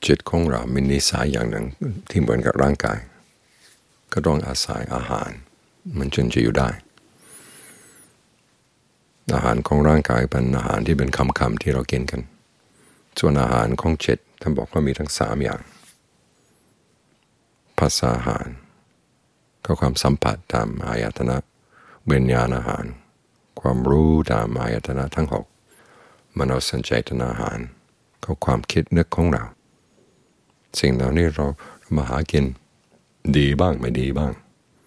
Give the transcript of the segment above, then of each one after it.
จิตของเรามีนิสัยอย่างหนึ่งที่เหมือนกับร่างกายก็ต้องอาศัยอาหารมันจึงจะอยู่ได้อาหารของร่างกายเป็นอาหารที่เป็นคำๆที่เรากินกันส่วนอาหารของจิตท่านบอกว่ามีทั้ง3อย่างภาษาอาหารก็ความสัมผัสตามอายตนะวิญญาณอาหารความรู้ตามอายตนะทั้ง6มโนสัญเจตนาอาหารก็ความคิดนึกของเราสิ่งเหล่านี้เรามาหากินดีบ้างไม่ดีบ้าง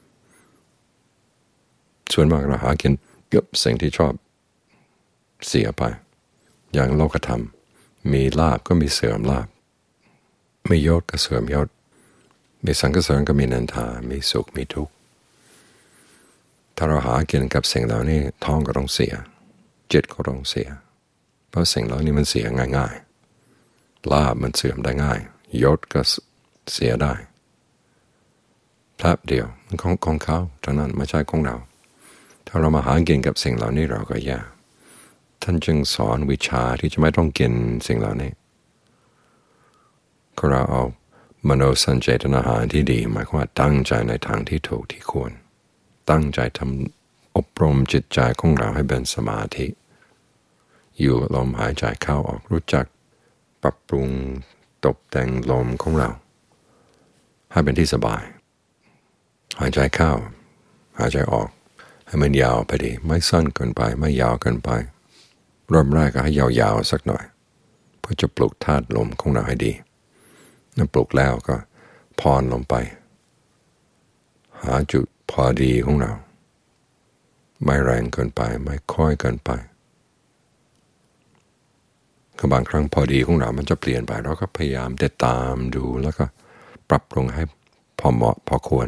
ส่วนมากเราหากินเกือบสิ่งที่ชอบเสียไปอย่างโลกธรรมมีลาภก็มีเสื่อมลาภมียศก็เสื่อมยศมีสรรเสริญก็มีนินทามีสุขมีทุกข์ถ้าเราหากินกับสิ่งเหล่านี้ท้องก็ต้องเสียจิตก็ต้องเสียเพราะสิ่งเหล่านี้มันเสียง่ายๆลาภมันเสื่อมได้ง่ายยศก็เสียได้แป๊บเดียวมันของเขาเท่านั้นไม่ใช่ของเราถ้าเรามาหากินกับสิ่งเหล่านี้เราก็แย่ท่านจึงสอนวิชาที่จะไม่ต้องกินสิ่งเหล่านี้ก็เราเอามโนสัญเจตนาอาหารที่ดีหมายความว่าตั้งใจในทางที่ถูกที่ควรตั้งใจทำอบรมจิตใจของเราให้เป็นสมาธิอยู่ลมหายใจเข้าออกรู้จักปรับปรุงตกแต่งลมของเราให้เป็นที่สบายหายใจเข้าหายใจออกให้มันยาวไปดีไม่สั้นเกินไปไม่ยาวเกินไปเริ่มแรกก็ให้ยาวๆสักหน่อยเพื่อจะปลุกธาตุลมของเราให้ดีนั่นปลุกแล้วก็ผ่อนลงไปหาจุดพอดีของเราไม่แรงเกินไปไม่ค่อยเกินไปก็บางครั้งพอดีของเรามันจะเปลี่ยนไปเราก็พยายามติดตามดูแล้วก็ปรับปรุงให้พอเหมาะพอควร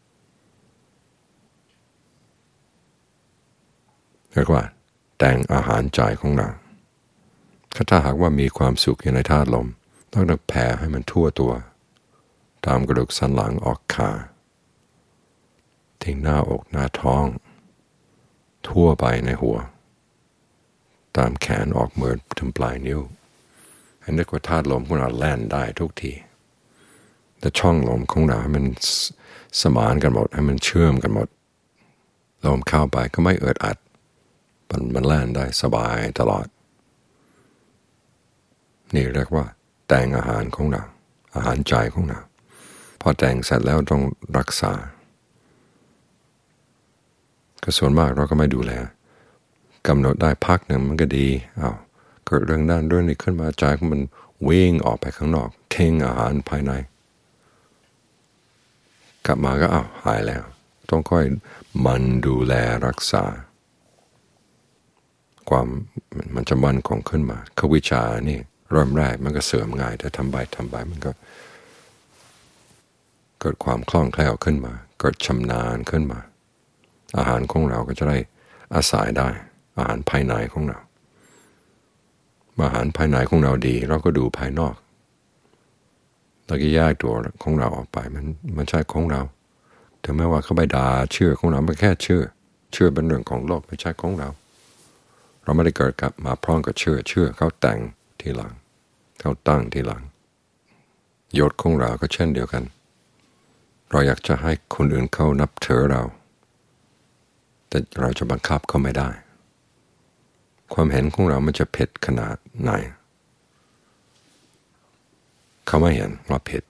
เรียกว่าแต่งอาหารใจของเราถ้าหากว่ามีความสุขอยู่ในธาตุลมต้องแผ่ให้มันทั่วตัวตามกระดูกสันหลังออกขาทิ้งหน้าอกหน้าท้องทั่วไปในหัวตามแขนออกมือถึงปลายนิ้วให้นึกว่าธาตุลมของเราแล่นได้ทุกทีแต่ช่องลมของเราให้มันสมานกันหมดให้มันเชื่อมกันหมดลมเข้าไปก็ไม่อึดอัดมันแล่นได้สบายตลอดนี่เรียกว่าแต่งอาหารของเราอาหารใจของเราพอแต่งเสร็จแล้วต้องรักษาก็ส่วนมากเราก็ไม่ดูแลกำหนดได้พักหนึ่งมันก็ดีเกิดเรื่องนั้นเรื่องนี้ขึ้นมาใจมันวิ่งออกไปข้างนอกทิ้งอาหารภายในกลับมาก็หายแล้วต้องค่อยมันดูแลรักษาความมันจะมั่นคงขึ้นมาวิชานี่เริ่มแรกมันก็เสื่อมง่ายแต่ทำไปมันก็เกิดความคล่องแคล่วขึ้นมาเกิดชำนาญขึ้นมาอาหารของเราก็จะได้อาศัยได้อาหารภายในของเราอาหารภายในของเราดีเราก็ดูภายนอกเราก็แยกตัวของเราออกไปมันใช่ของเราถึงแม้ว่าเขาไปด่าเชื่อของเรามันแค่เชื่อเป็นเรื่องของโลกไม่ใช่ของเราไม่ได้เกิดกับมาพร้อมกับเชื่อเขาแต่งทีหลังเขาตั้งทีหลังยศของเราก็เช่นเดียวกันเราอยากจะให้คนอื่นเขานับถือเราแต่เราจะบังคับเขาไม่ได้ความเห็นของเรามันจะผิดขนาดไหนเขาไม่เห็นว่าผิด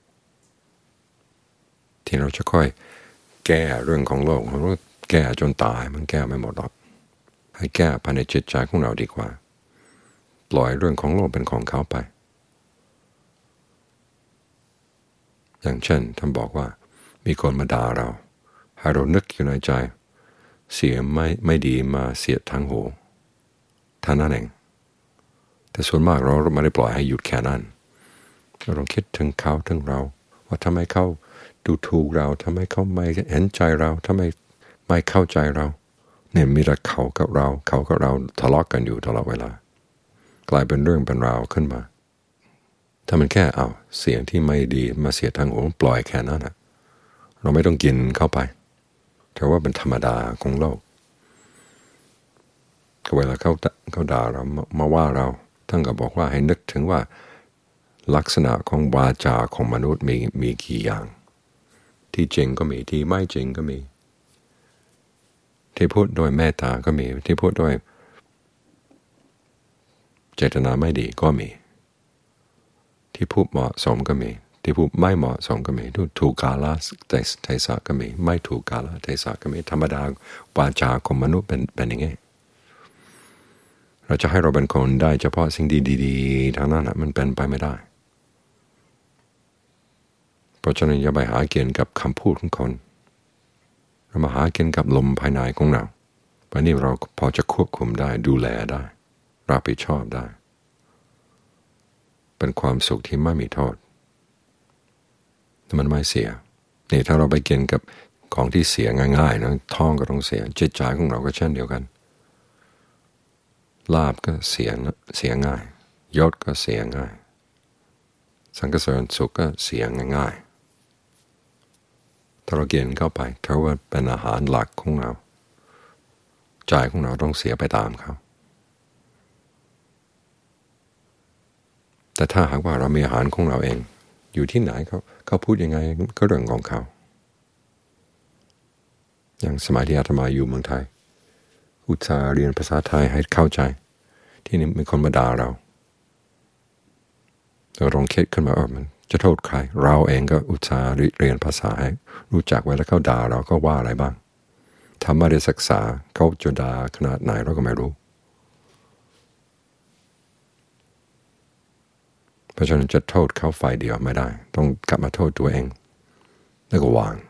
ที่เราจะค่อยแก้เรื่องของโลกเราแก้จนตายมันแก้ไม่หมดหรอกให้แก้ภายในจิตใจของเราดีกว่าปล่อยเรื่องของโลกเป็นของเขาไปอย่างเช่นท่านบอกว่ามีคนมาด่าเราให้เรานึกอยู่ในใจเสียไม่ดีมาเสียทางหูท่านั้นเองแต่ส่วนมากเราไม่ได้ปล่อยให้หยุดแค่นั้นเราต้องคิดถึงเขาถึงเราว่าทำไมเขาดูถูกเราทำไมเขาไม่เห็นใจเราทำไมไม่เข้าใจเราเนี่ยมีแต่เขากับเราทะเลาะกันอยู่ตลอดเวลากลายเป็นเรื่องเป็นราวขึ้นมาถ้ามันแค่เสียงที่ไม่ดีมาเสียทางหูปล่อยแค่นั้นเราไม่ต้องกินเข้าไปแต่ว่าเป็นธรรมดาของโลกเวลาเขาด่าเรามาว่าเราท่านก็บอกว่าให้นึกถึงว่าลักษณะของวาจาของมนุษย์มีกี่อย่างที่จริงก็มีที่ไม่จริงก็มีที่พูดโดยเมตตาก็มีที่พูดโดยเจตนาไม่ดีก็มีที่พูดเหมาะสมก็มีที่พูดไม่เหมาะสมก็มีถูกกาลเทศะก็มีไม่ถูกกาลเทศะก็มีธรรมดาวาจาของมนุษย์เป็นอย่างงี้เราจะให้เราเป็นคนได้เฉพาะสิ่งดีๆทางนั้นมันเป็นไปไม่ได้เพราะฉะนั้นอย่าไปหาเกณฑ์กับคำพูดของคนเรามาหาเกณฑ์กับลมภายในของเราวันนี้เราพอจะควบคุมได้ดูแลได้รับผิดชอบได้เป็นความสุขที่ไม่มีโทษมันไม่เสียนี่ถ้าเราไปเกณฑ์กับของที่เสียง่ายๆนะท้องก็ต้องเสียจิตใจของเราก็เช่นเดียวกันลาภก็เสียง่ายยศก็เสียง่ายสังเกตสุขก็เสียง่ายๆถ้าเราเกณฑ์เข้าไปเพราะว่าเป็นอาหารหลักของเราใจของเราต้องเสียไปตามเขาแต่ถ้าหากว่าเรามีอาหารของเราเองอยู่ที่ไหนเขาพูดยังไงก็เรื่องของเขาอย่างสมัยที่อาตมาอยู่เมืองไทยอุตส่าห์เรียนภาษาไทยให้เข้าใจที่นี่มีคนมาด่าเราลองคิดขึ้นมามันจะโทษใครเราเองก็อุตส่าห์เรียนภาษาให้รู้จักไว้แล้วเขาด่าเราก็ว่าอะไรบ้างทำไม่ได้ศึกษาเขาจะด่าขนาดไหนเราก็ไม่รู้เพราะฉะนั้นจะโทษเขาฝ่ายเดียวไม่ได้ต้องกลับมาโทษตัวเองแล้วก็วาง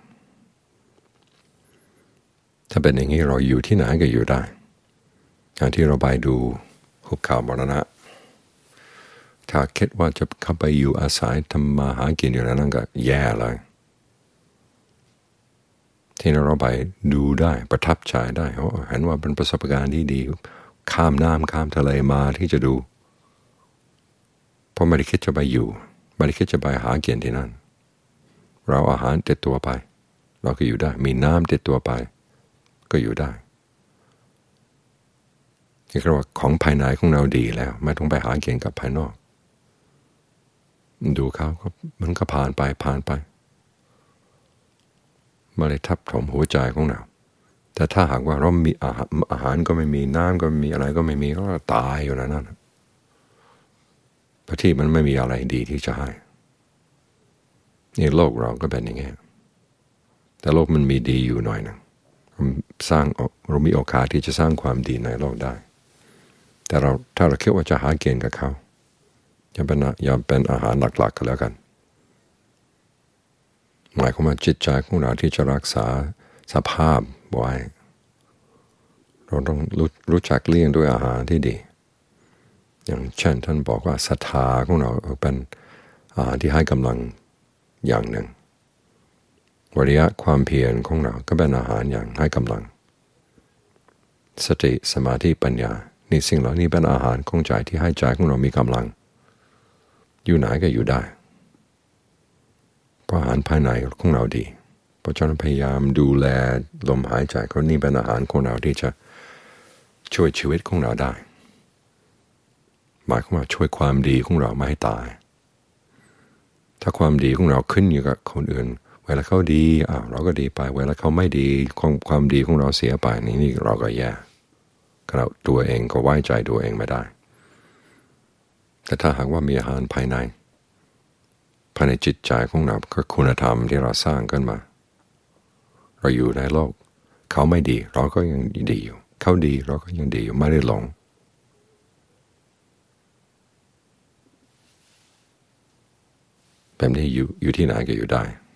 ถ้าเป็นอย่างนี้เราอยู่ที่ไหนก็อยู่ได้อย่างที่เราไปดูหุบเขามรณะถ้าคิดว่าจะเข้าไปอยู่อาศัยทำมาหากินอยู่นั้นก็แย่เลยที่เราไปดูได้ประทับใจได้เห็นว่าเป็นประสบการณ์ที่ดีข้ามน้ำข้ามทะเลมาที่จะดูเพราะไม่ได้คิดจะไปอยู่ไม่ได้คิดจะไปหากินที่นั่นเราอาหารติดตัวไปเราก็อยู่ได้มีน้ำติดตัวไปก็อยู่ได้นี่คือว่าของภายในของเราดีแล้วไม่ต้องไปหาเกณฑ์กับภายนอกดูเขาก็มันก็ผ่านไปมาเลยทับถมหัวใจของเราแต่ถ้าหากว่าเรามีอาหารก็ไม่มีน้ำก็ไม่มีอะไรก็ไม่มีก็ตายอยู่แล้วนั่นเพราะที่มันไม่มีอะไรดีที่จะให้นี่โลกเราก็เป็นอย่างนี้แต่โลกมันมีดีอยู่หน่อยนึงเรามีโอกาสที่จะสร้างความดีในโลกได้แต่ถ้าเราคิดว่าจะหาเกณฑ์กับเขาอย่าเป็นอาหารหลักๆก็แล้วกันหมายความว่าจิตใจของเราที่จะรักษาสภาพไว้เราต้องรู้จักเลี้ยงด้วยอาหารที่ดีอย่างเช่นท่านบอกว่าศรัทธาของเราเป็นอาหารที่ให้กำลังอย่างหนึ่งวิริยะความเพียรของเราก็เป็นอาหารอย่างให้กำลังสติสมาธิปัญญานี่สิ่งเหล่านี้เป็นอาหารของใจที่ให้ใจของเรามีกำลังอยู่ไหนก็อยู่ได้เพราะอาหารภายในของเราดีเพราะฉะนั้นพยายามดูแลลมหายใจเขานี่เป็นอาหารของเราที่จะช่วยชีวิตของเราได้หมายความว่าช่วยความดีของเราไม่ให้ตายถ้าความดีของเราขึ้นอยู่กับคนอื่นเวลาเขาดีเราก็ดีไปเวลาเขาไม่ดีความดีของเราเสียไปนี่เราก็แย่เราตัวเองก็ไว้ใจตัวเองไม่ได้แต่ถ้าหากว่ามีอาหารภายในจิตใจของเราคือคุณธรรมที่เราสร้างขึ้นมาเราอยู่ในโลกเขาไม่ดีเราก็ยังดีอยู่เขาดีเราก็ยังดีอยู่ไม่ได้หลงแบบนี้อยู่ที่ไหนก็อยู่ได้